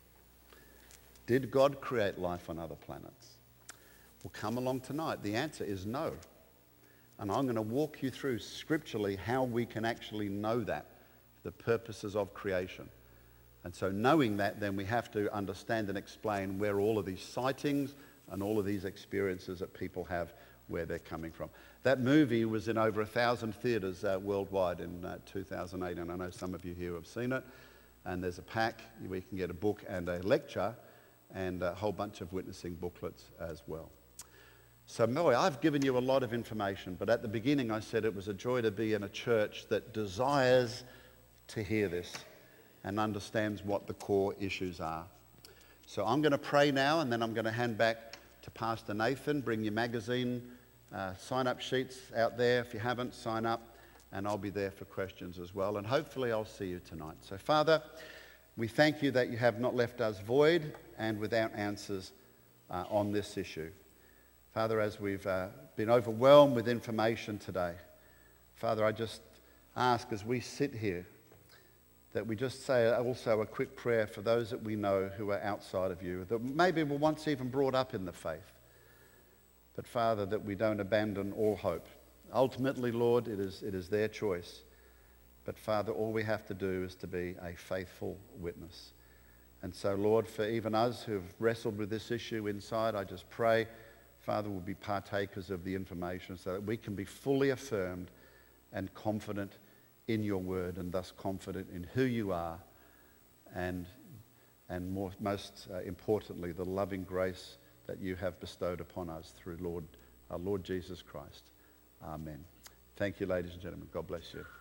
Did God create life on other planets? Well, come along tonight. The answer is no. And I'm going to walk you through scripturally how we can actually know that, the purposes of creation. And so knowing that, then we have to understand and explain where all of these sightings and all of these experiences that people have, where they're coming from. That movie was in over a thousand theatres uh, worldwide in uh, two thousand eight, and I know some of you here have seen it. And there's a pack where you can get a book and a lecture and a whole bunch of witnessing booklets as well. So, boy, I've given you a lot of information, but at the beginning I said it was a joy to be in a church that desires to hear this and understands what the core issues are. So I'm going to pray now, and then I'm going to hand back to Pastor Nathan. Bring your magazine uh, sign-up sheets out there. If you haven't, sign up, and I'll be there for questions as well. And hopefully I'll see you tonight. So, Father, We thank you that you have not left us void and without answers uh, on this issue. Father, as we've uh, been overwhelmed with information today, Father, I just ask as we sit here that we just say also a quick prayer for those that we know who are outside of you, that maybe were once even brought up in the faith. But Father, that we don't abandon all hope. Ultimately, Lord, it is, it is their choice. But Father, all we have to do is to be a faithful witness. And so, Lord, for even us who have wrestled with this issue inside, I just pray, Father, we'll be partakers of the information so that we can be fully affirmed and confident in your word, and thus confident in who you are, and, and more, most uh, importantly, the loving grace that you have bestowed upon us through Lord, our Lord Jesus Christ. Amen. Thank you, ladies and gentlemen. God bless you.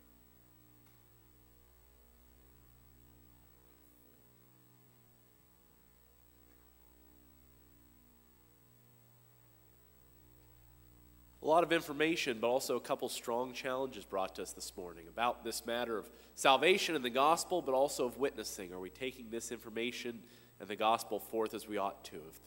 A lot of information, but also a couple strong challenges brought to us this morning about this matter of salvation and the gospel, but also of witnessing. Are we taking this information and the gospel forth as we ought to? If